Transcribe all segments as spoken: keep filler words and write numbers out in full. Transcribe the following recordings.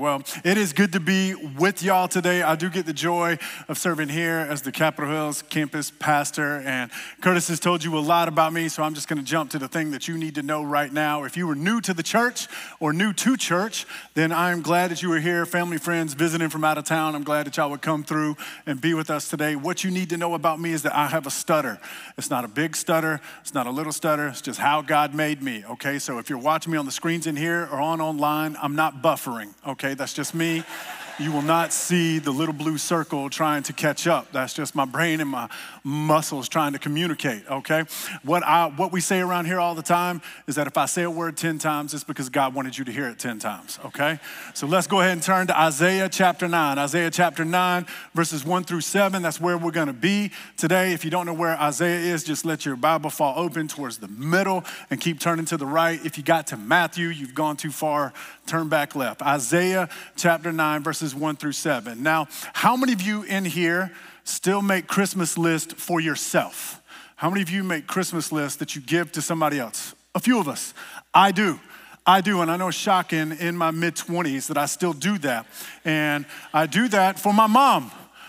Well, it is good to be with y'all today. I do get the joy of serving here as the Capitol Hills campus pastor, and Curtis has told you a lot about me, so I'm just gonna jump to the thing that you need to know right now. If you were new to the church or new to church, then I'm glad that you were here, family, friends, visiting from out of town. I'm glad that y'all would come through and be with us today. What you need to know about me is that I have a stutter. It's not a big stutter, it's not a little stutter, it's just how God made me, okay? So if you're watching me on the screens in here or on online, I'm not buffering, okay? That's just me. You will not see the little blue circle trying to catch up. That's just my brain and my muscles trying to communicate, okay? What I what we say around here all the time is that if I say a word ten times, it's because God wanted you to hear it ten times, okay? So let's go ahead and turn to Isaiah chapter nine. Isaiah chapter nine, verses one through seven, that's where we're gonna be today. If you don't know where Isaiah is, just let your Bible fall open towards the middle and keep turning to the right. If you got to Matthew, you've gone too far, turn back left. Isaiah chapter nine, verses one through seven. Now, how many of you in here still make Christmas lists for yourself? How many of you make Christmas lists that you give to somebody else? A few of us. I do. I do, and I know it's shocking in my mid-twenties that I still do that. And I do that for my mom,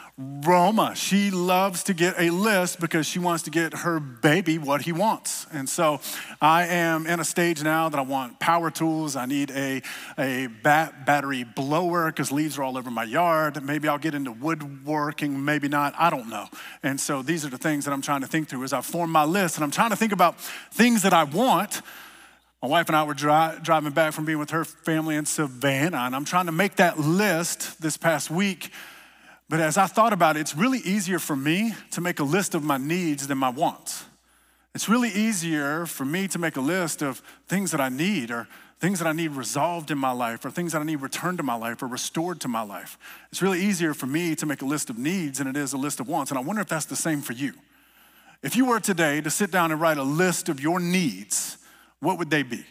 Roma. She loves to get a list because she wants to get her baby what he wants. And so I am in a stage now that I want power tools. I need a, a bat, battery blower because leaves are all over my yard. Maybe I'll get into woodworking, maybe not, I don't know. And so these are the things that I'm trying to think through as I form my list. And I'm trying to think about things that I want. My wife and I were dri- driving back from being with her family in Savannah, and I'm trying to make that list this past week. But as I thought about it, it's really easier for me to make a list of my needs than my wants. It's really easier for me to make a list of things that I need or things that I need resolved in my life or things that I need returned to my life or restored to my life. It's really easier for me to make a list of needs than it is a list of wants. And I wonder if that's the same for you. If you were today to sit down and write a list of your needs, what would they be?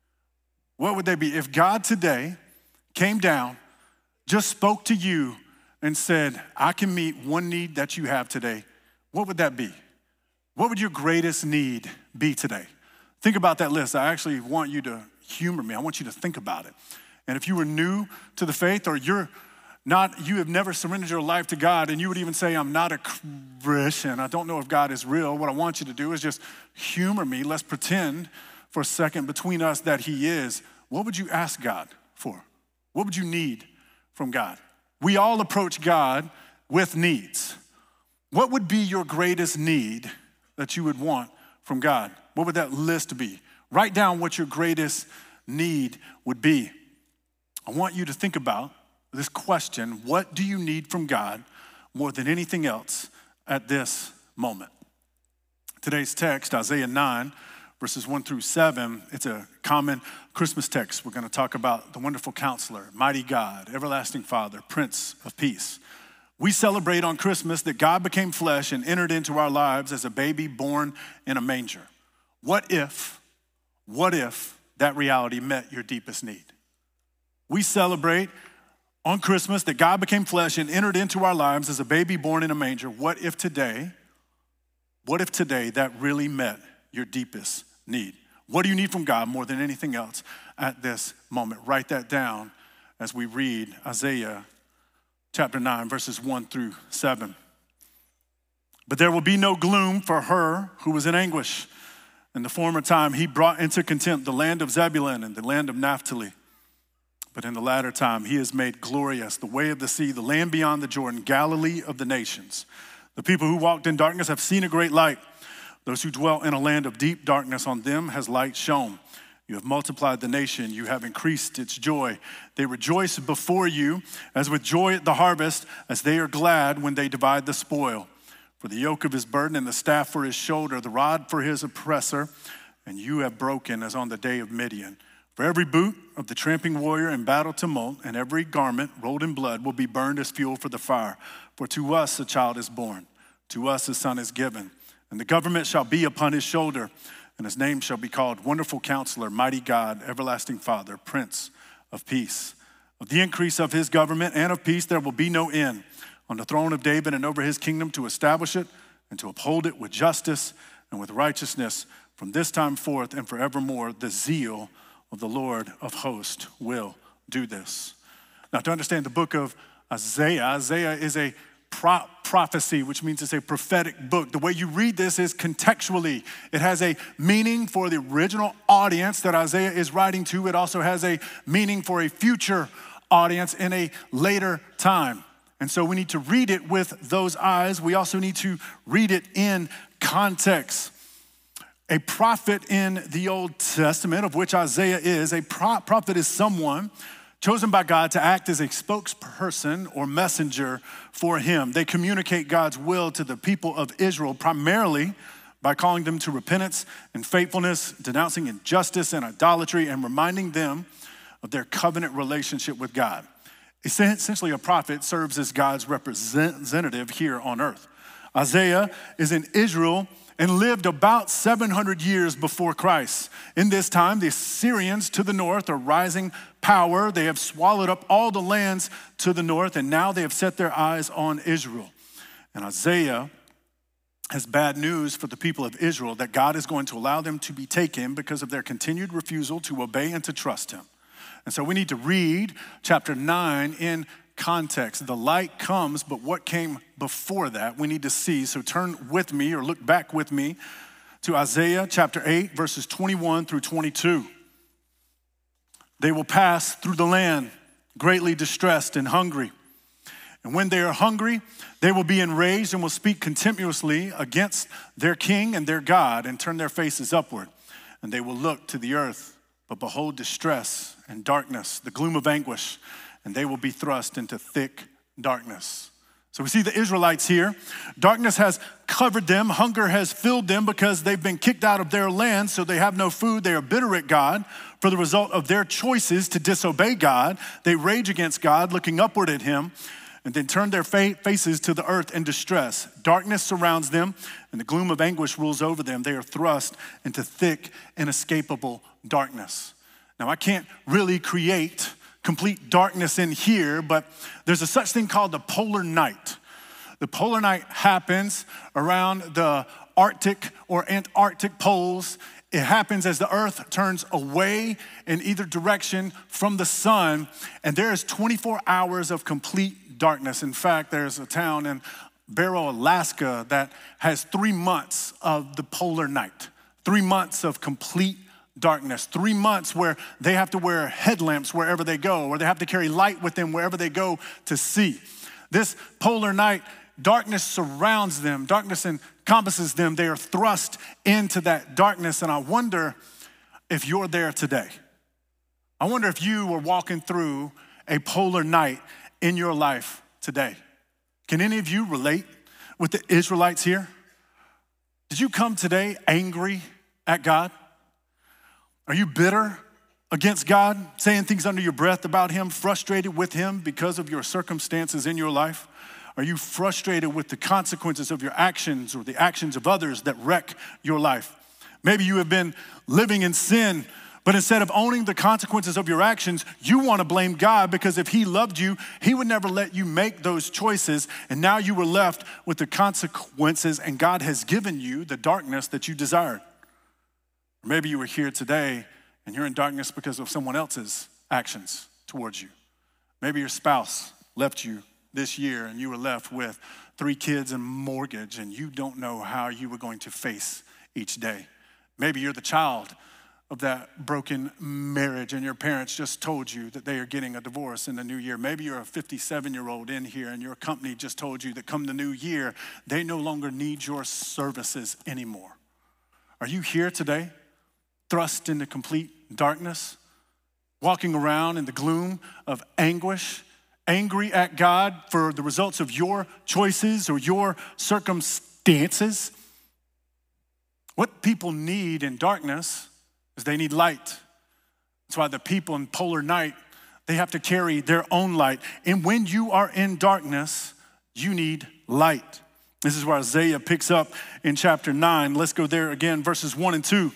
What would they be? If God today came down, just spoke to you and said, I can meet one need that you have today, what would that be? What would your greatest need be today? Think about that list. I actually want you to humor me. I want you to think about it. And if you were new to the faith or you're not, you have never surrendered your life to God and you would even say, I'm not a Christian, I don't know if God is real, what I want you to do is just humor me. Let's pretend for a second between us that he is. What would you ask God for? What would you need from God? We all approach God with needs. What would be your greatest need that you would want from God? What would that list be? Write down what your greatest need would be. I want you to think about this question: what do you need from God more than anything else at this moment? Today's text, Isaiah nine, verses one through seven, it's a common Christmas text. We're gonna talk about the wonderful counselor, mighty God, everlasting Father, Prince of Peace. We celebrate on Christmas that God became flesh and entered into our lives as a baby born in a manger. What if, what if that reality met your deepest need? We celebrate on Christmas that God became flesh and entered into our lives as a baby born in a manger. What if today, what if today that really met your deepest need? What do you need from God more than anything else at this moment? Write that down as we read Isaiah chapter nine, verses one through seven. But there will be no gloom for her who was in anguish. In the former time, he brought into contempt the land of Zebulun and the land of Naphtali. But in the latter time, he has made glorious the way of the sea, the land beyond the Jordan, Galilee of the nations. The people who walked in darkness have seen a great light. Those who dwell in a land of deep darkness, on them has light shone. You have multiplied the nation. You have increased its joy. They rejoice before you as with joy at the harvest, as they are glad when they divide the spoil. For the yoke of his burden and the staff for his shoulder, the rod for his oppressor, and you have broken as on the day of Midian. For every boot of the tramping warrior in battle tumult and every garment rolled in blood will be burned as fuel for the fire. For to us a child is born, to us a son is given. And the government shall be upon his shoulder, and his name shall be called Wonderful Counselor, Mighty God, Everlasting Father, Prince of Peace. Of the increase of his government and of peace there will be no end, on the throne of David and over his kingdom, to establish it and to uphold it with justice and with righteousness from this time forth and forevermore. The zeal of the Lord of hosts will do this. Now, to understand the book of Isaiah, Isaiah is a pro- prophecy, which means it's a prophetic book. The way you read this is contextually. It has a meaning for the original audience that Isaiah is writing to. It also has a meaning for a future audience in a later time. And so we need to read it with those eyes. We also need to read it in context. A prophet in the Old Testament, of which Isaiah is, a pro- prophet is someone chosen by God to act as a spokesperson or messenger for him. They communicate God's will to the people of Israel primarily by calling them to repentance and faithfulness, denouncing injustice and idolatry, and reminding them of their covenant relationship with God. Essentially, a prophet serves as God's representative here on earth. Isaiah is in Israel and lived about seven hundred years before Christ. In this time, the Assyrians to the north are rising power. They have swallowed up all the lands to the north, and now they have set their eyes on Israel. And Isaiah has bad news for the people of Israel that God is going to allow them to be taken because of their continued refusal to obey and to trust him. And so we need to read chapter nine in context. The light comes, but what came before that we need to see. So turn with me or look back with me to Isaiah chapter eight, verses twenty-one through twenty-two. They will pass through the land greatly distressed and hungry. And when they are hungry, they will be enraged and will speak contemptuously against their king and their God and turn their faces upward. And they will look to the earth, but behold distress and darkness, the gloom of anguish, and they will be thrust into thick darkness. So we see the Israelites here. Darkness has covered them. Hunger has filled them because they've been kicked out of their land, so they have no food. They are bitter at God for the result of their choices to disobey God. They rage against God, looking upward at him, and then turn their fa- faces to the earth in distress. Darkness surrounds them, and the gloom of anguish rules over them. They are thrust into thick, inescapable darkness. Now, I can't really create complete darkness in here, but there's a such thing called the polar night. The polar night happens around the Arctic or Antarctic poles. It happens as the earth turns away in either direction from the sun, and there is twenty-four hours of complete darkness. In fact, there's a town in Barrow, Alaska that has three months of the polar night, three months of complete darkness, three months where they have to wear headlamps wherever they go, or they have to carry light with them wherever they go to see. This polar night, darkness surrounds them, darkness encompasses them. They are thrust into that darkness, and I wonder if you're there today. I wonder if you were walking through a polar night in your life today. Can any of you relate with the Israelites here? Did you come today angry at God? Are you bitter against God, saying things under your breath about him, frustrated with him because of your circumstances in your life? Are you frustrated with the consequences of your actions or the actions of others that wreck your life? Maybe you have been living in sin, but instead of owning the consequences of your actions, you want to blame God because if he loved you, he would never let you make those choices, and now you were left with the consequences, and God has given you the darkness that you desired. Or maybe you were here today and you're in darkness because of someone else's actions towards you. Maybe your spouse left you this year and you were left with three kids and mortgage and you don't know how you were going to face each day. Maybe you're the child of that broken marriage and your parents just told you that they are getting a divorce in the new year. Maybe you're a fifty-seven-year-old in here and your company just told you that come the new year, they no longer need your services anymore. Are you here today? Thrust into complete darkness, walking around in the gloom of anguish, angry at God for the results of your choices or your circumstances. What people need in darkness is they need light. That's why the people in polar night, they have to carry their own light. And when you are in darkness, you need light. This is where Isaiah picks up in chapter nine. Let's go there again, verses one and two.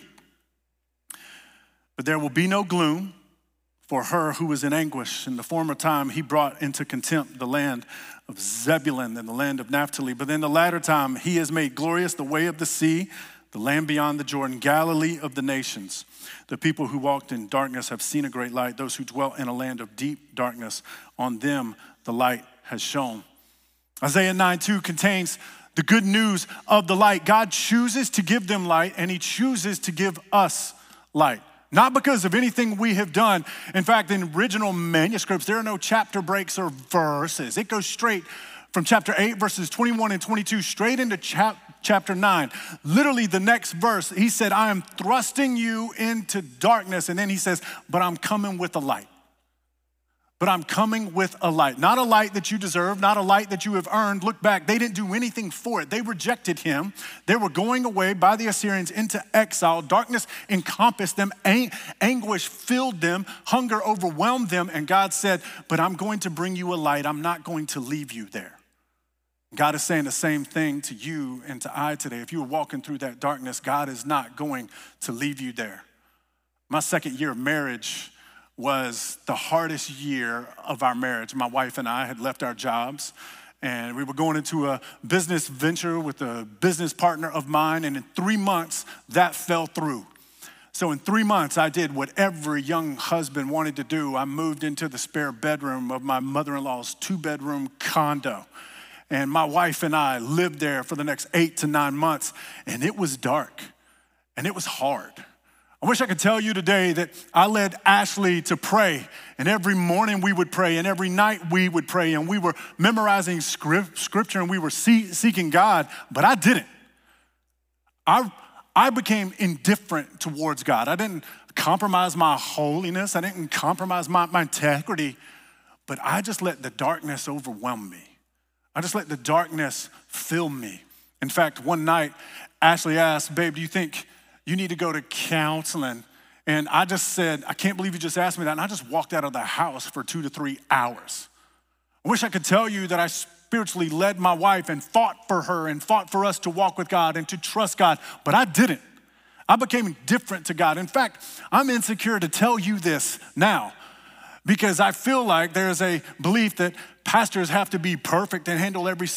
But there will be no gloom for her who is in anguish. In the former time, he brought into contempt the land of Zebulun and the land of Naphtali. But in the latter time, he has made glorious the way of the sea, the land beyond the Jordan, Galilee of the nations. The people who walked in darkness have seen a great light. Those who dwell in a land of deep darkness, on them the light has shone. Isaiah nine two contains the good news of the light. God chooses to give them light, and he chooses to give us light. Not because of anything we have done. In fact, in original manuscripts, there are no chapter breaks or verses. It goes straight from chapter eight, verses twenty-one and twenty-two, straight into chap- chapter nine. Literally the next verse, he said, I am thrusting you into darkness. And then he says, but I'm coming with a light. But I'm coming with a light. Not a light that you deserve, not a light that you have earned. Look back, they didn't do anything for it. They rejected him. They were going away by the Assyrians into exile. Darkness encompassed them, Ang- anguish filled them, hunger overwhelmed them. And God said, but I'm going to bring you a light. I'm not going to leave you there. God is saying the same thing to you and to I today. If you were walking through that darkness, God is not going to leave you there. My second year of marriage was the hardest year of our marriage. My wife and I had left our jobs, and we were going into a business venture with a business partner of mine, and in three months, that fell through. So in three months, I did what every young husband wanted to do. I moved into the spare bedroom of my mother-in-law's two-bedroom condo, and my wife and I lived there for the next eight to nine months, and it was dark, and it was hard. I wish I could tell you today that I led Ashley to pray, and every morning we would pray, and every night we would pray, and we were memorizing script, scripture, and we were see, seeking God, but I didn't. I, I became indifferent towards God. I didn't compromise my holiness. I didn't compromise my, my integrity, but I just let the darkness overwhelm me. I just let the darkness fill me. In fact, one night, Ashley asked, babe, do you think you need to go to counseling? And I just said, I can't believe you just asked me that. And I just walked out of the house for two to three hours. I wish I could tell you that I spiritually led my wife and fought for her and fought for us to walk with God and to trust God, but I didn't. I became different to God. In fact, I'm insecure to tell you this now because I feel like there's a belief that pastors have to be perfect and handle every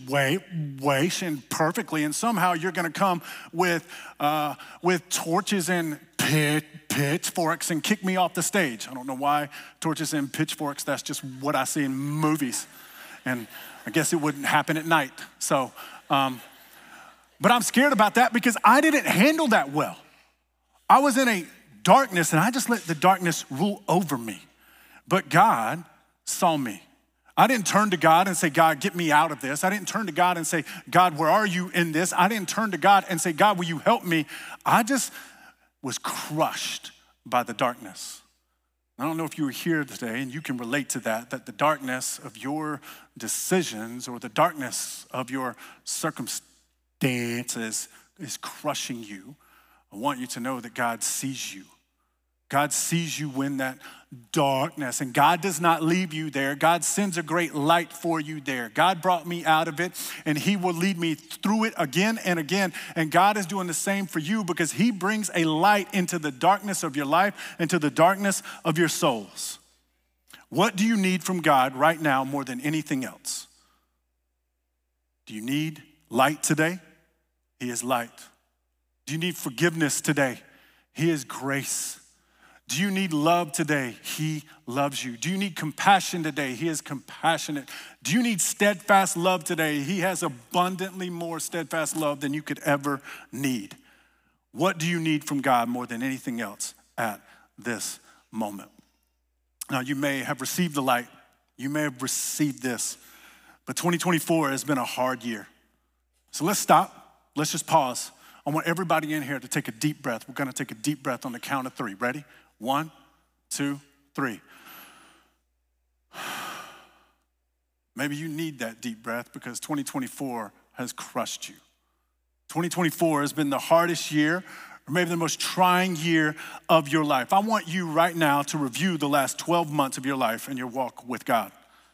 situation perfectly, and somehow you're going to come with uh, with torches and pit, pitchforks and kick me off the stage. I don't know why torches and pitchforks. That's just what I see in movies, and I guess it wouldn't happen at night. So, um, but I'm scared about that because I didn't handle that well. I was in a darkness, and I just let the darkness rule over me. But God saw me. I didn't turn to God and say, God, get me out of this. I didn't turn to God and say, God, where are you in this? I didn't turn to God and say, God, will you help me? I just was crushed by the darkness. I don't know if you were here today and you can relate to that, that the darkness of your decisions or the darkness of your circumstances is crushing you. I want you to know that God sees you. God sees you in that darkness, and God does not leave you there. God sends a great light for you there. God brought me out of it, and he will lead me through it again and again, and God is doing the same for you because he brings a light into the darkness of your life, into the darkness of your souls. What do you need from God right now more than anything else? Do you need light today? He is light. Do you need forgiveness today? He is grace. Do you need love today? He loves you. Do you need compassion today? He is compassionate. Do you need steadfast love today? He has abundantly more steadfast love than you could ever need. What do you need from God more than anything else at this moment? Now, you may have received the light. You may have received this, but twenty twenty-four has been a hard year. So let's stop. Let's just pause. I want everybody in here to take a deep breath. We're gonna take a deep breath on the count of three. Ready? One, two, three. Maybe you need that deep breath because twenty twenty-four has crushed you. twenty twenty-four has been the hardest year, or maybe the most trying year of your life. I want you right now to review the last twelve months of your life and your walk with God.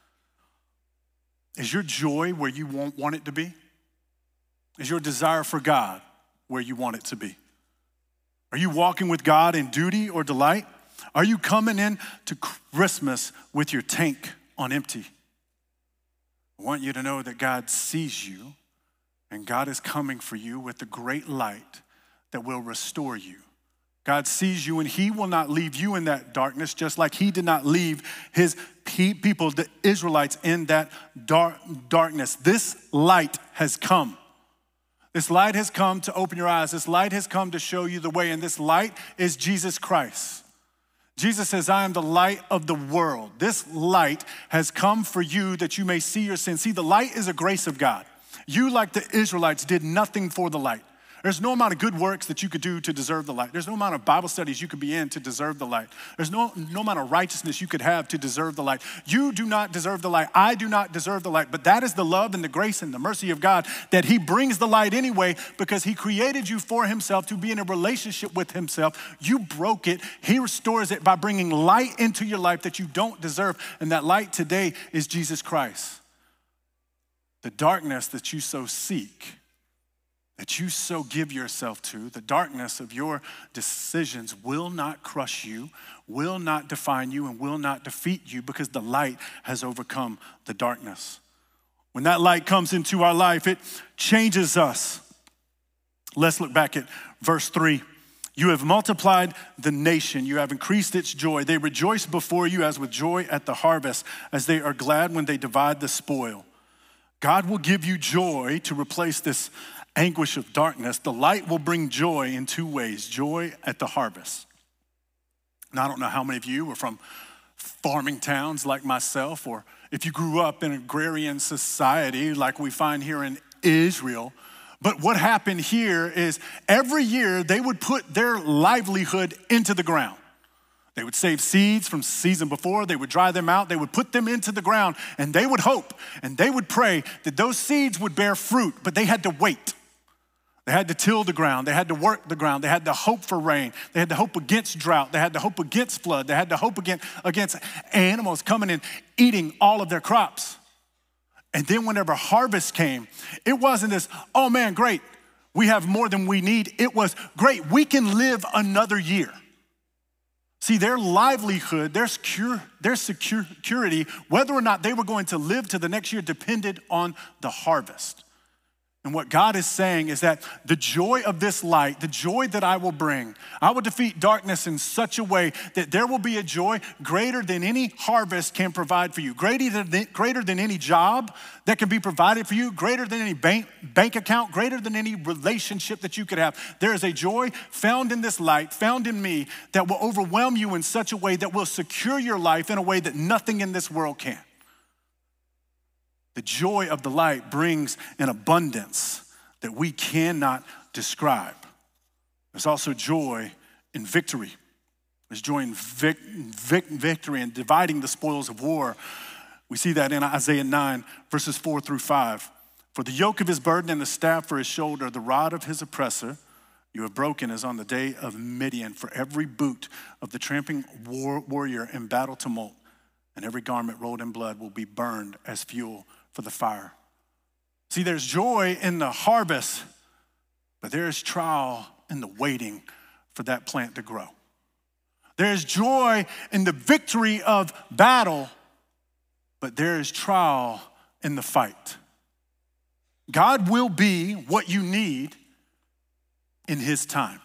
Is your joy where you want it to be? Is your desire for God where you want it to be? Are you walking with God in duty or delight? Are you coming in to Christmas with your tank on empty? I want you to know that God sees you and God is coming for you with the great light that will restore you. God sees you and he will not leave you in that darkness, just like he did not leave his people, the Israelites, in that dark darkness. This light has come. This light has come to open your eyes. This light has come to show you the way, and this light is Jesus Christ. Jesus says, I am the light of the world. This light has come for you that you may see your sins. See, the light is a grace of God. You, like the Israelites, did nothing for the light. There's no amount of good works that you could do to deserve the light. There's no amount of Bible studies you could be in to deserve the light. There's no, no amount of righteousness you could have to deserve the light. You do not deserve the light. I do not deserve the light. But that is the love and the grace and the mercy of God, that he brings the light anyway, because he created you for himself to be in a relationship with himself. You broke it. He restores it by bringing light into your life that you don't deserve. And that light today is Jesus Christ. The darkness that you so seek, that you so give yourself to, the darkness of your decisions will not crush you, will not define you, and will not defeat you, because the light has overcome the darkness. When that light comes into our life, it changes us. Let's look back at verse three. You have multiplied the nation. You have increased its joy. They rejoice before you as with joy at the harvest, as they are glad when they divide the spoil. God will give you joy to replace this anguish of darkness. The light will bring joy in two ways: joy at the harvest. Now, I don't know how many of you were from farming towns like myself, or if you grew up in agrarian society like we find here in Israel. But what happened here is every year they would put their livelihood into the ground. They would save seeds from season before, they would dry them out, they would put them into the ground, and they would hope and they would pray that those seeds would bear fruit, but they had to wait. They had to till the ground, they had to work the ground, they had to hope for rain, they had to hope against drought, they had to hope against flood, they had to hope against, against animals coming and eating all of their crops. And then whenever harvest came, it wasn't this, oh man, great, we have more than we need. It was, great, we can live another year. See, their livelihood, their, secure, their security, whether or not they were going to live to the next year, depended on the harvest. And what God is saying is that the joy of this light, the joy that I will bring, I will defeat darkness in such a way that there will be a joy greater than any harvest can provide for you, greater than, greater than any job that can be provided for you, greater than any bank, bank account, greater than any relationship that you could have. There is a joy found in this light, found in me, that will overwhelm you in such a way that will secure your life in a way that nothing in this world can. The joy of the light brings an abundance that we cannot describe. There's also joy in victory. There's joy in vic- vic- victory and dividing the spoils of war. We see that in Isaiah nine, verses four through five. For the yoke of his burden and the staff for his shoulder, the rod of his oppressor, you have broken as on the day of Midian. For every boot of the tramping war- warrior in battle tumult, and every garment rolled in blood will be burned as fuel for the fire. See, there's joy in the harvest, but there is trial in the waiting for that plant to grow. There is joy in the victory of battle, but there is trial in the fight. God will be what you need in his time.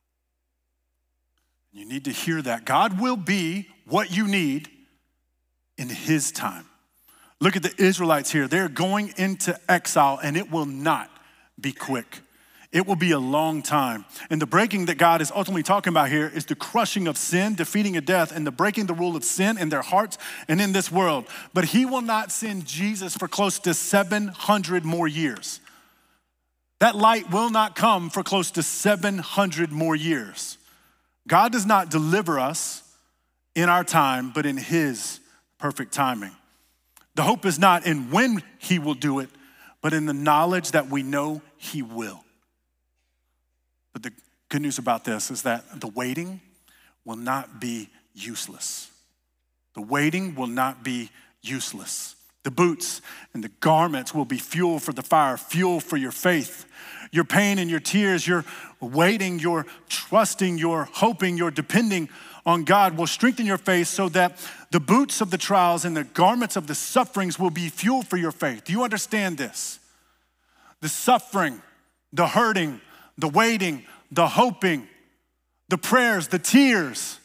You need to hear that. God will be what you need in his time. Look at the Israelites here. They're going into exile, and it will not be quick. It will be a long time. And the breaking that God is ultimately talking about here is the crushing of sin, defeating of death, and the breaking the rule of sin in their hearts and in this world. But he will not send Jesus for close to seven hundred more years. That light will not come for close to seven hundred more years. God does not deliver us in our time, but in his perfect timing. The hope is not in when he will do it, but in the knowledge that we know he will. But the good news about this is that the waiting will not be useless. The waiting will not be useless. The boots and the garments will be fuel for the fire, fuel for your faith. Your pain and your tears, your waiting, your trusting, your hoping, your depending on God will strengthen your faith so that the boots of the trials and the garments of the sufferings will be fuel for your faith. Do you understand this? The suffering, the hurting, the waiting, the hoping, the prayers, the tears,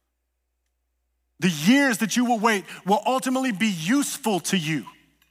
the years that you will wait will ultimately be useful to you.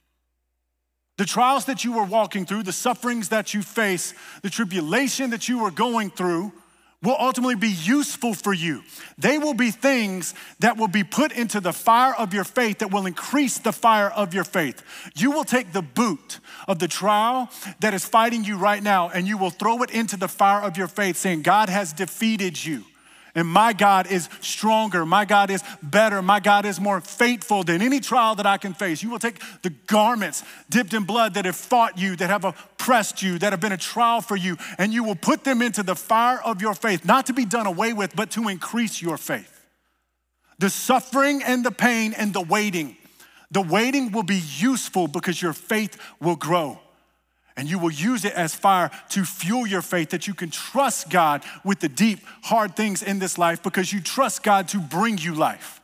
The trials that you are walking through, the sufferings that you face, the tribulation that you are going through will ultimately be useful for you. They will be things that will be put into the fire of your faith that will increase the fire of your faith. You will take the boot of the trial that is fighting you right now and you will throw it into the fire of your faith saying, God has defeated you. And my God is stronger. My God is better. My God is more faithful than any trial that I can face. You will take the garments dipped in blood that have fought you, that have oppressed you, that have been a trial for you, and you will put them into the fire of your faith, not to be done away with, but to increase your faith. The suffering and the pain and the waiting, the waiting will be useful because your faith will grow. And you will use it as fire to fuel your faith that you can trust God with the deep, hard things in this life because you trust God to bring you life.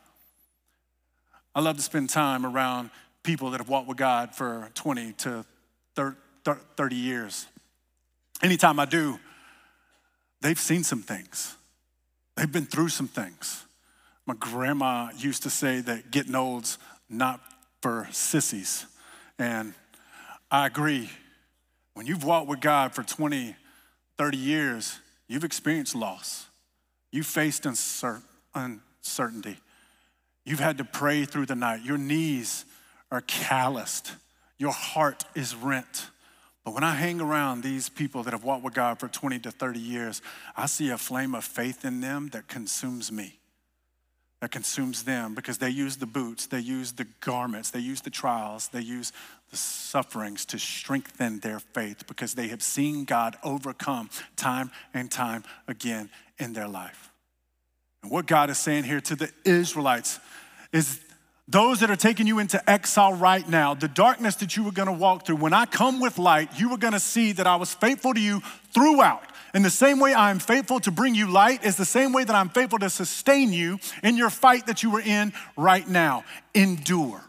I love to spend time around people that have walked with God for twenty to thirty years. Anytime I do, they've seen some things. They've been through some things. My grandma used to say that getting old's not for sissies. And I agree. When you've walked with God for twenty, thirty years, you've experienced loss. You've faced uncertainty. You've had to pray through the night. Your knees are calloused. Your heart is rent. But when I hang around these people that have walked with God for twenty to thirty years, I see a flame of faith in them that consumes me. That consumes them because they use the boots, they use the garments, they use the trials, they use the sufferings to strengthen their faith because they have seen God overcome time and time again in their life. And what God is saying here to the Israelites is those that are taking you into exile right now, the darkness that you were gonna walk through, when I come with light, you were gonna see that I was faithful to you throughout. In the same way I am faithful to bring you light is the same way that I'm faithful to sustain you in your fight that you are in right now. Endure.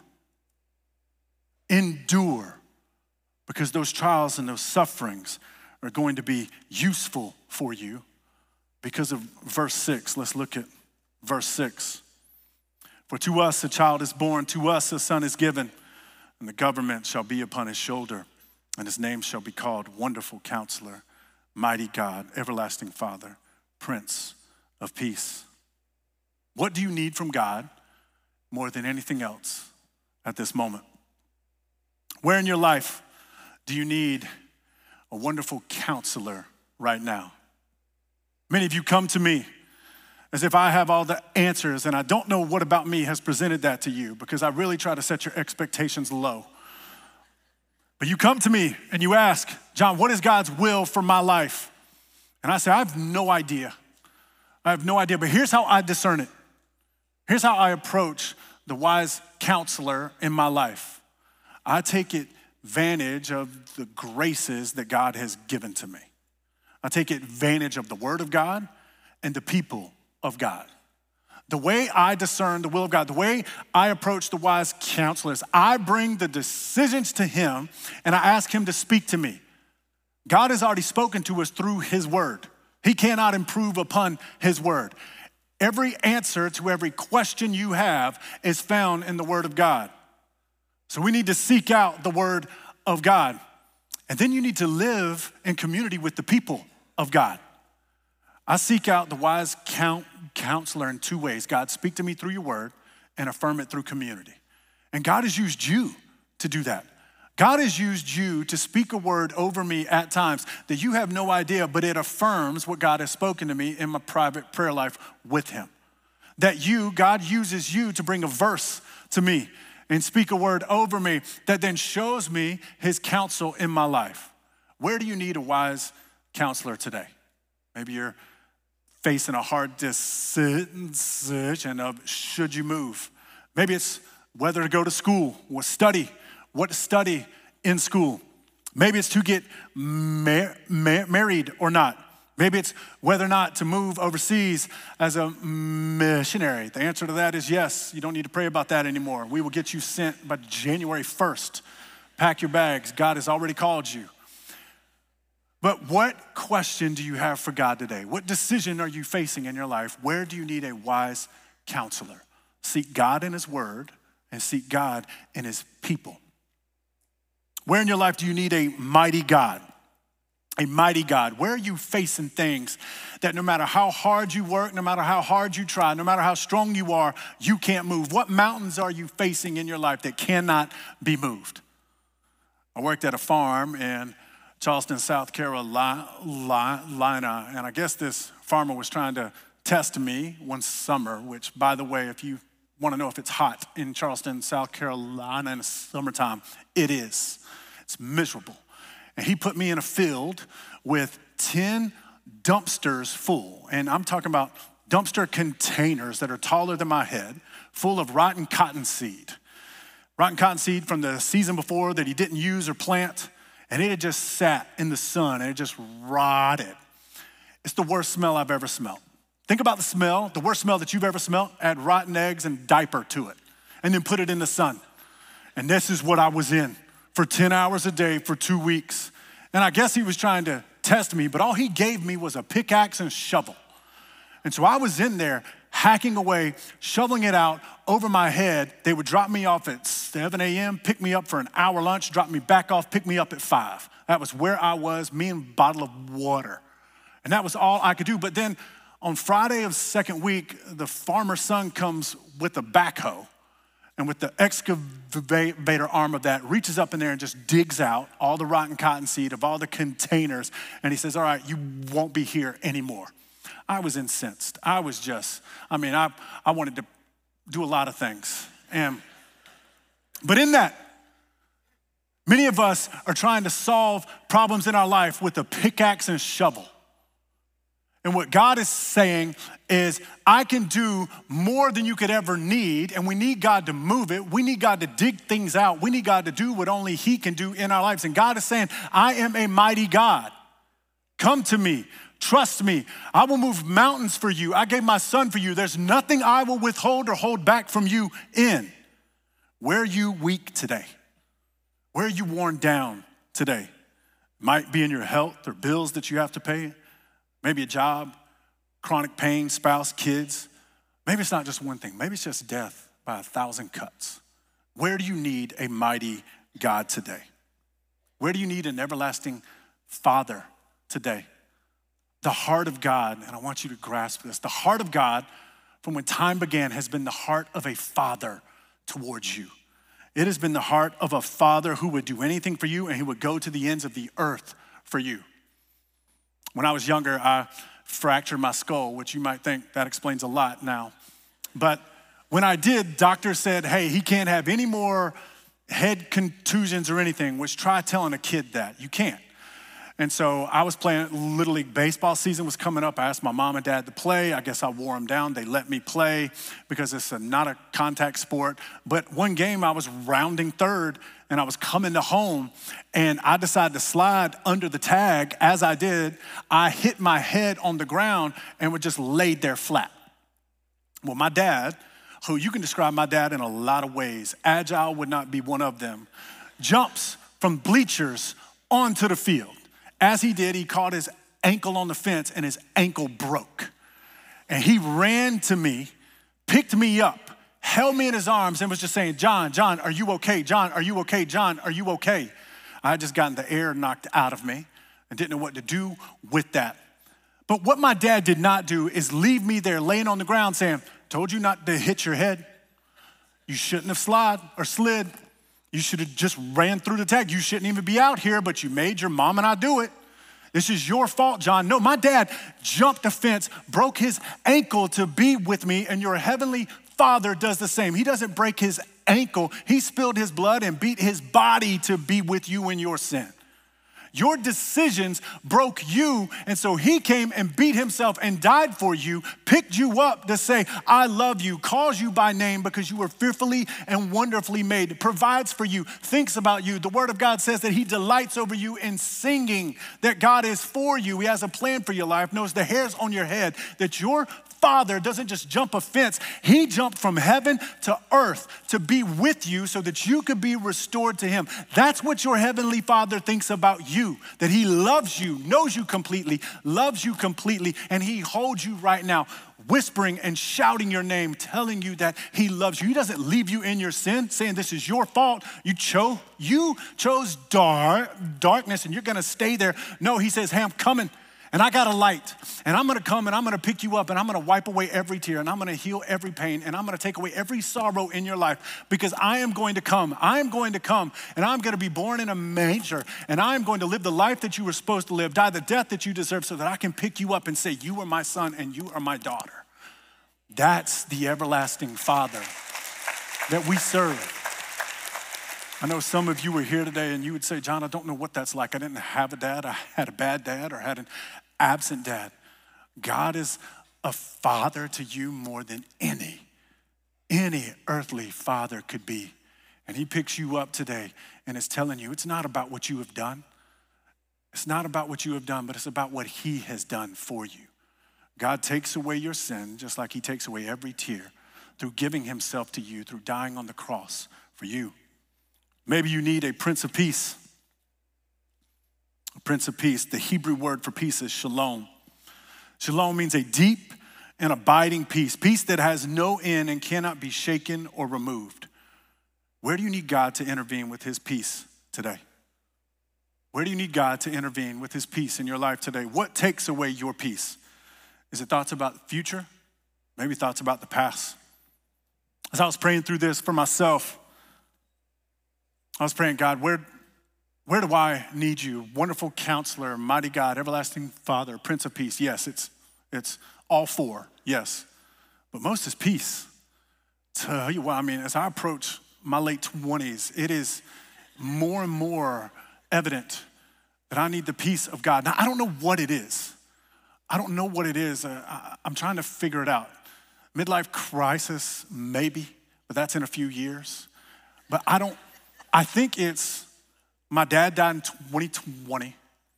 Endure. Because those trials and those sufferings are going to be useful for you because of verse six. Let's look at verse six. For to us a child is born, to us a son is given, and the government shall be upon his shoulder, and his name shall be called Wonderful Counselor, Mighty God, Everlasting Father, Prince of Peace. What do you need from God more than anything else at this moment? Where in your life do you need a wonderful counselor right now? Many of you come to me as if I have all the answers, and I don't know what about me has presented that to you because I really try to set your expectations low. But you come to me and you ask, John, what is God's will for my life? And I say, I have no idea. I have no idea, but here's how I discern it. Here's how I approach the wise counselor in my life. I take advantage of the graces that God has given to me. I take advantage of the word of God and the people of God. The way I discern the will of God, the way I approach the wise counselors, I bring the decisions to him and I ask him to speak to me. God has already spoken to us through his word. He cannot improve upon his word. Every answer to every question you have is found in the word of God. So we need to seek out the word of God. And then you need to live in community with the people of God. I seek out the wise count, counselor in two ways. God, speak to me through your word and affirm it through community. And God has used you to do that. God has used you to speak a word over me at times that you have no idea, but it affirms what God has spoken to me in my private prayer life with him. That you, God uses you to bring a verse to me and speak a word over me that then shows me his counsel in my life. Where do you need a wise counselor today? Maybe you're facing a hard decision of should you move. Maybe it's whether to go to school or study, what to study in school. Maybe it's to get mar- mar- married or not. Maybe it's whether or not to move overseas as a missionary. The answer to that is yes. You don't need to pray about that anymore. We will get you sent by January first. Pack your bags. God has already called you. But what question do you have for God today? What decision are you facing in your life? Where do you need a wise counselor? Seek God in his word and seek God in his people. Where in your life do you need a mighty God? A mighty God. Where are you facing things that no matter how hard you work, no matter how hard you try, no matter how strong you are, you can't move? What mountains are you facing in your life that cannot be moved? I worked at a farm in Charleston, South Carolina, and I guess this farmer was trying to test me one summer, which, by the way, if you want to know if it's hot in Charleston, South Carolina in the summertime, it is. It's miserable. And he put me in a field with ten dumpsters full, and I'm talking about dumpster containers that are taller than my head, full of rotten cottonseed. Rotten cottonseed from the season before that he didn't use or plant. And it had just sat in the sun and it just rotted. It's the worst smell I've ever smelled. Think about the smell, the worst smell that you've ever smelled. Add rotten eggs and diaper to it and then put it in the sun. And this is what I was in for ten hours a day for two weeks. And I guess he was trying to test me, but all he gave me was a pickaxe and shovel. And so I was in there hacking away, shoveling it out over my head. They would drop me off at seven a.m., pick me up for an hour lunch, drop me back off, pick me up at five. That was where I was, me and a bottle of water. And that was all I could do. But then on Friday of second week, the farmer's son comes with a backhoe and with the excavator arm of that, reaches up in there and just digs out all the rotten cottonseed of all the containers. And he says, all right, you won't be here anymore. I was incensed. I was just, I mean, I, I wanted to do a lot of things. And, but in that, many of us are trying to solve problems in our life with a pickaxe and shovel. And what God is saying is, I can do more than you could ever need, and we need God to move it. We need God to dig things out. We need God to do what only he can do in our lives. And God is saying, I am a mighty God. Come to me. Trust me, I will move mountains for you. I gave my son for you. There's nothing I will withhold or hold back from you in. Where are you weak today? Where are you worn down today? Might be in your health or bills that you have to pay. Maybe a job, chronic pain, spouse, kids. Maybe it's not just one thing. Maybe it's just death by a thousand cuts. Where do you need a mighty God today? Where do you need an everlasting Father today? The heart of God, and I want you to grasp this, the heart of God from when time began has been the heart of a father towards you. It has been the heart of a father who would do anything for you and he would go to the ends of the earth for you. When I was younger, I fractured my skull, which you might think that explains a lot now. But when I did, doctors said, hey, he can't have any more head contusions or anything, which try telling a kid that. You can't. And so I was playing Little League baseball season was coming up. I asked my mom and dad to play. I guess I wore them down. They let me play because it's a, not a contact sport. But one game I was rounding third and I was coming to home and I decided to slide under the tag. As I did, I hit my head on the ground and was just laid there flat. Well, my dad, who you can describe my dad in a lot of ways, agile would not be one of them, jumps from bleachers onto the field. As he did, he caught his ankle on the fence and his ankle broke. And he ran to me, picked me up, held me in his arms and was just saying, John, John, are you okay? John, are you okay? John, are you okay? I had just gotten the air knocked out of me and didn't know what to do with that. But what my dad did not do is leave me there laying on the ground saying, told you not to hit your head. You shouldn't have slid or slid. You should have just ran through the tag. You shouldn't even be out here, but you made your mom and I do it. This is your fault, John. No, my dad jumped the fence, broke his ankle to be with me, and your heavenly Father does the same. He doesn't break his ankle. He spilled his blood and beat his body to be with you in your sin. Your decisions broke you, and so he came and beat himself and died for you, picked you up to say, I love you, calls you by name because you were fearfully and wonderfully made, provides for you, thinks about you. The word of God says that he delights over you in singing, that God is for you. He has a plan for your life, knows the hairs on your head, that your Father doesn't just jump a fence. He jumped from heaven to earth to be with you so that you could be restored to him. That's what your heavenly Father thinks about you. you, that he loves you, knows you completely, loves you completely, and he holds you right now, whispering and shouting your name, telling you that he loves you. He doesn't leave you in your sin, saying this is your fault. You chose, you chose dark, darkness and you're gonna stay there. No, he says, hey, I'm coming. And I got a light, and I'm gonna come and I'm gonna pick you up and I'm gonna wipe away every tear and I'm gonna heal every pain and I'm gonna take away every sorrow in your life because I am going to come. I am going to come and I'm gonna be born in a manger and I'm going to live the life that you were supposed to live, die the death that you deserve so that I can pick you up and say, you are my son and you are my daughter. That's the everlasting Father that we serve. I know some of you were here today and you would say, John, I don't know what that's like. I didn't have a dad. I had a bad dad or had an absent dad. God is a father to you more than any, any earthly father could be. And he picks you up today and is telling you it's not about what you have done. It's not about what you have done, but it's about what he has done for you. God takes away your sin just like he takes away every tear through giving himself to you, through dying on the cross for you. Maybe you need a Prince of Peace. A Prince of Peace, the Hebrew word for peace is shalom. Shalom means a deep and abiding peace, peace that has no end and cannot be shaken or removed. Where do you need God to intervene with his peace today? Where do you need God to intervene with his peace in your life today? What takes away your peace? Is it thoughts about the future? Maybe thoughts about the past. As I was praying through this for myself, I was praying, God, where, where do I need you? Wonderful counselor, mighty God, everlasting Father, Prince of Peace. Yes, it's, it's all four, yes. But most is peace. Tell you what, I mean, as I approach my late twenties, it is more and more evident that I need the peace of God. Now, I don't know what it is. I don't know what it is. Uh, I, I'm trying to figure it out. Midlife crisis, maybe, but that's in a few years. But I don't, I think it's, my dad died in twenty twenty.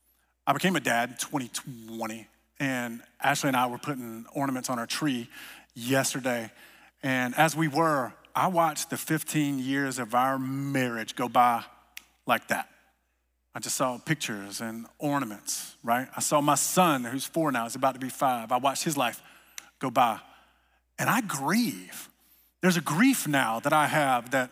I became a dad in twenty twenty. And Ashley and I were putting ornaments on our tree yesterday. And as we were, I watched the fifteen years of our marriage go by like that. I just saw pictures and ornaments, right? I saw my son, who's four now, is about to be five. I watched his life go by. And I grieve. There's a grief now that I have that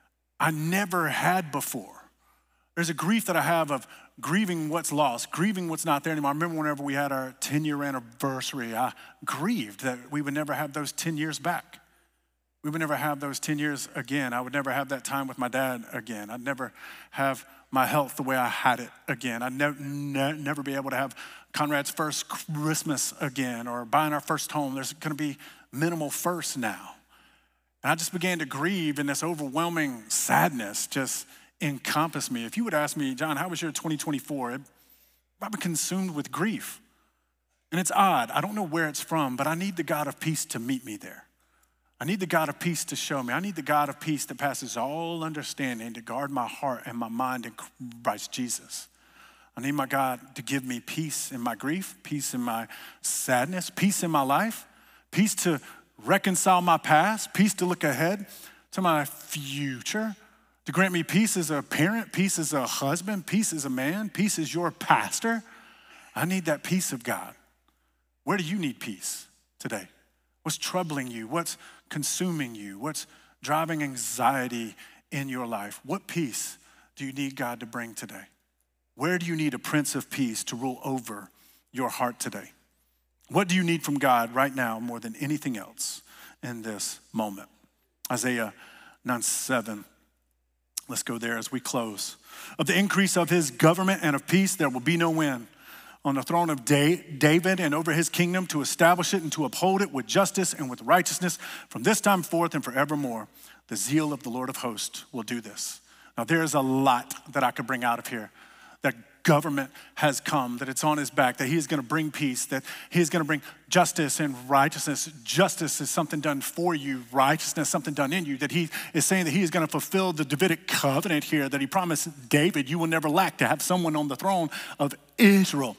I never had before. There's a grief that I have of grieving what's lost, grieving what's not there anymore. I remember whenever we had our ten-year anniversary, I grieved that we would never have those ten years back. We would never have those ten years again. I would never have that time with my dad again. I'd never have my health the way I had it again. I'd ne- ne- never be able to have Conrad's first Christmas again or buying our first home. There's gonna be minimal firsts now. And I just began to grieve, and this overwhelming sadness just encompassed me. If you would ask me, John, how was your twenty twenty-four? I've been consumed with grief. And it's odd. I don't know where it's from, but I need the God of peace to meet me there. I need the God of peace to show me. I need the God of peace that passes all understanding to guard my heart and my mind in Christ Jesus. I need my God to give me peace in my grief, peace in my sadness, peace in my life, peace to reconcile my past, peace to look ahead to my future, to grant me peace as a parent, peace as a husband, peace as a man, peace as your pastor. I need that peace of God. Where do you need peace today? What's troubling you? What's consuming you? What's driving anxiety in your life? What peace do you need God to bring today? Where do you need a Prince of Peace to rule over your heart today? What do you need from God right now more than anything else in this moment? Isaiah nine seven. Let's go there as we close. Of the increase of his government and of peace, there will be no end. On the throne of David and over his kingdom, to establish it and to uphold it with justice and with righteousness from this time forth and forevermore. The zeal of the Lord of hosts will do this. Now there's a lot that I could bring out of here. That government has come, that it's on his back, that he is gonna bring peace, that he is gonna bring justice and righteousness. Justice is something done for you, righteousness, something done in you, that he is saying that he is gonna fulfill the Davidic covenant here, that he promised David, you will never lack to have someone on the throne of Israel.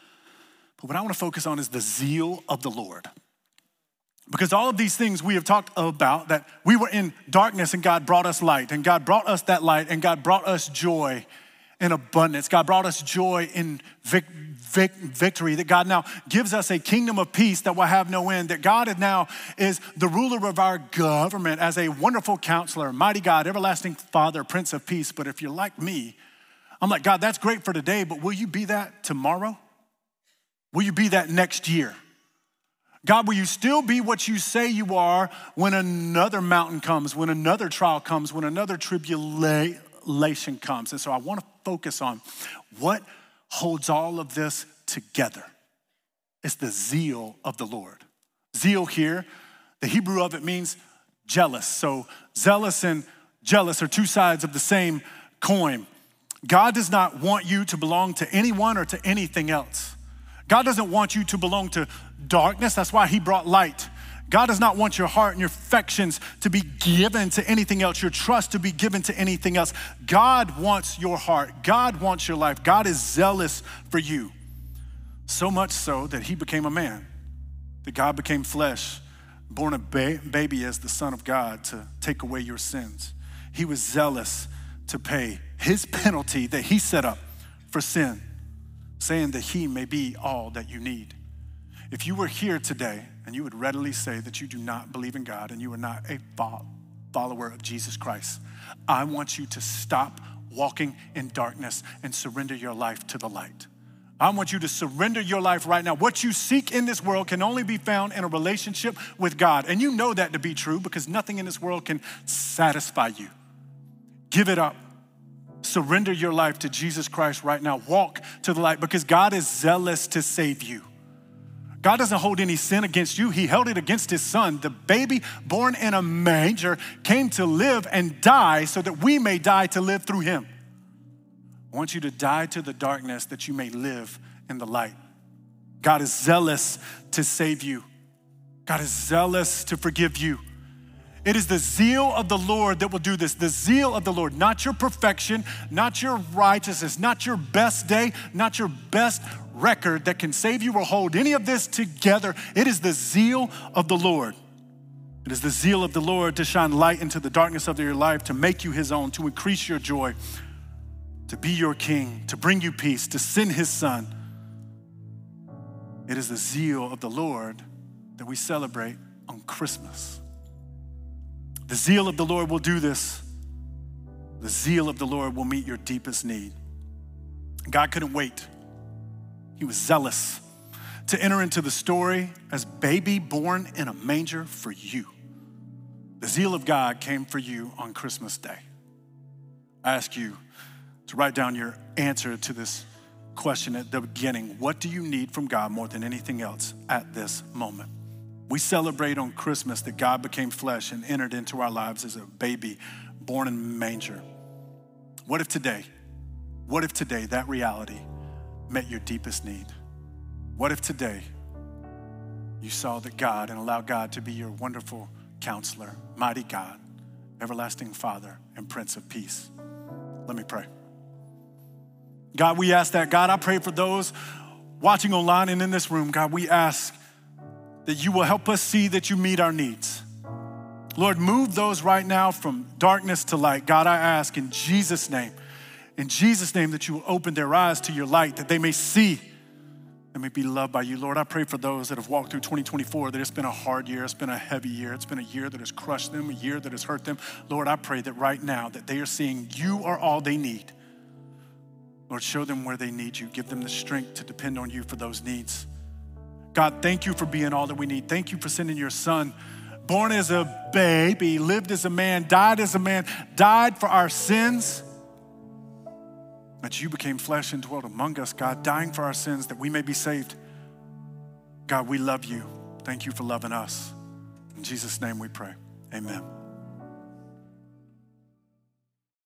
But what I wanna focus on is the zeal of the Lord. Because all of these things we have talked about, that we were in darkness and God brought us light, and God brought us that light, and God brought us joy. in abundance. God brought us joy in vic- vic- victory, that God now gives us a kingdom of peace that will have no end, that God is now is the ruler of our government as a wonderful counselor, mighty God, everlasting Father, Prince of Peace. But if you're like me, I'm like, God, that's great for today, but will you be that tomorrow? Will you be that next year? God, will you still be what you say you are when another mountain comes, when another trial comes, when another tribulation comes? And so I want to focus on what holds all of this together. It's the zeal of the Lord. Zeal here, the Hebrew of it means jealous. So zealous and jealous are two sides of the same coin. God does not want you to belong to anyone or to anything else. God doesn't want you to belong to darkness. That's why he brought light. God does not want your heart and your affections to be given to anything else, your trust to be given to anything else. God wants your heart. God wants your life. God is zealous for you. So much so that he became a man, that God became flesh, born a ba- baby as the Son of God to take away your sins. He was zealous to pay his penalty that he set up for sin, saying that he may be all that you need. If you were here today and you would readily say that you do not believe in God and you are not a follower of Jesus Christ, I want you to stop walking in darkness and surrender your life to the light. I want you to surrender your life right now. What you seek in this world can only be found in a relationship with God. And you know that to be true because nothing in this world can satisfy you. Give it up. Surrender your life to Jesus Christ right now. Walk to the light because God is zealous to save you. God doesn't hold any sin against you. He held it against his son. The baby born in a manger came to live and die so that we may die to live through him. I want you to die to the darkness that you may live in the light. God is zealous to save you. God is zealous to forgive you. It is the zeal of the Lord that will do this. The zeal of the Lord, not your perfection, not your righteousness, not your best day, not your best record that can save you or hold any of this together. It is the zeal of the Lord. It is the zeal of the Lord to shine light into the darkness of your life, to make you his own, to increase your joy, to be your king, to bring you peace, to send his son. It is the zeal of the Lord that we celebrate on Christmas. The zeal of the Lord will do this. The zeal of the Lord will meet your deepest need. God couldn't wait. He was zealous to enter into the story as baby born in a manger for you. The zeal of God came for you on Christmas Day. I ask you to write down your answer to this question at the beginning. What do you need from God more than anything else at this moment? We celebrate on Christmas that God became flesh and entered into our lives as a baby born in a manger. What if today, what if today that reality met your deepest need? What if today you saw that God and allowed God to be your wonderful counselor, mighty God, everlasting Father, and Prince of Peace? Let me pray. God, we ask that. God, I pray for those watching online and in this room. God, we ask that you will help us see that you meet our needs. Lord, move those right now from darkness to light. God, I ask in Jesus' name, in Jesus' name that you will open their eyes to your light, that they may see, they may be loved by you. Lord, I pray for those that have walked through twenty twenty-four, that it's been a hard year, it's been a heavy year, it's been a year that has crushed them, a year that has hurt them. Lord, I pray that right now that they are seeing you are all they need. Lord, show them where they need you. Give them the strength to depend on you for those needs. God, thank you for being all that we need. Thank you for sending your son, born as a baby, lived as a man, died as a man, died for our sins. That you became flesh and dwelt among us, God, dying for our sins that we may be saved. God, we love you. Thank you for loving us. In Jesus' name we pray, amen.